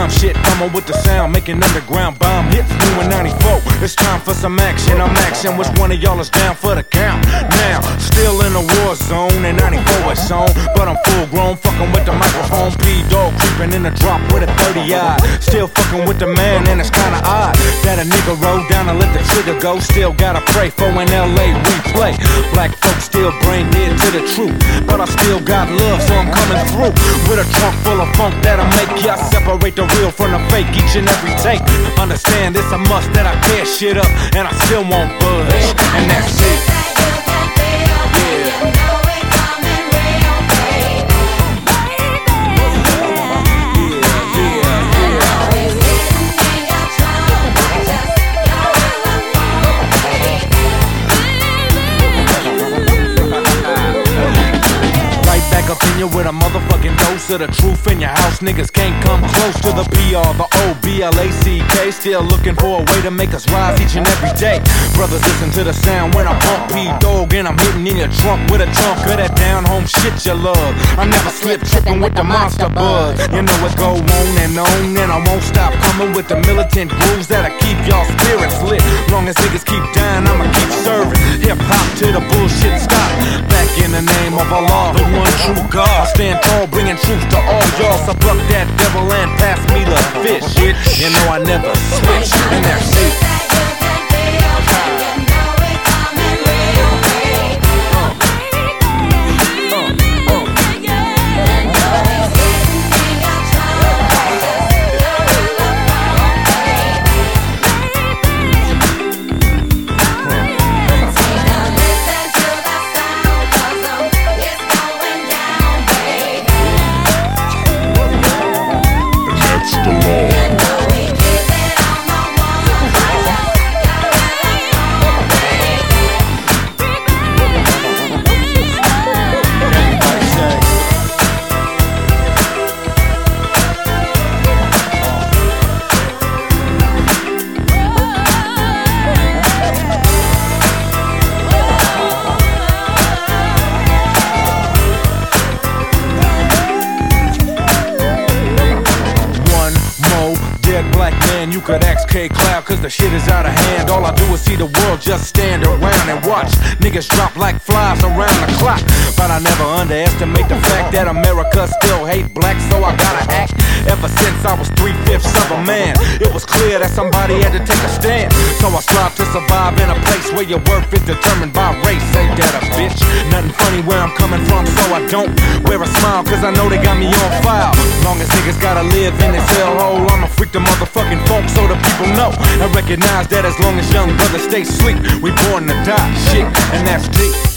rhyme shit, coming with the sound, making underground bomb hits. New in 94, it's time for some action. I'm action, which one of y'all is down for the count? Now, still in the war zone, in 94 it's on, but I'm full grown, fucking with the microphone. P-Dog creeping in the drop with a 30-odd. Still fucking with the man, and it's kinda odd that a nigga roll down and let the trigger go. Still gotta pray for an LA replay. Black folks still brain dead to the truth, but I still got love, so I'm coming through with a trunk full of funk that'll make ya separate the real from the fake each and every take. Understand it's a must that I tear shit up, and I still won't budge, and that's it. Up in you with a motherfucking dose of the truth in your house. Niggas can't come close to the PR, the O-B-L-A-C-K. Still looking for a way to make us rise each and every day. Brothers, listen to the sound when I pump P-Dog, and I'm hitting in your trunk with a chunk of that down-home shit you love. I never slip tripping with the monster buzz. You know it go on, and I won't stop coming with the militant grooves that'll keep y'all spirits lit. Long as niggas keep dying, I'ma keep serving hip-hop till the bullshit stop. Back in the name of Allah, the one true God. I stand tall, bringing truth to all y'all. So buck that devil and pass me the fish. You know I never switch, and that's it. Black man, you could ask K-Cloud, cause the shit is out of hand. All I do is see the world just stand around and watch niggas drop like flies around the clock. But I never underestimate the fact that America still hate blacks, so I gotta act. Ever since I was 3/5 of a man, it was clear that somebody had to take a stand. So I strive to survive in a place where your worth is determined by race. Ain't that a bitch? Nothing funny where I'm coming from, so I don't wear a smile, cause I know they got me on file. Long as niggas gotta live in this hellhole, I'ma freak the motherfucking funk so the people know. I recognize that as long as young brothers stay sleep, we born to die. Shit, and that's deep.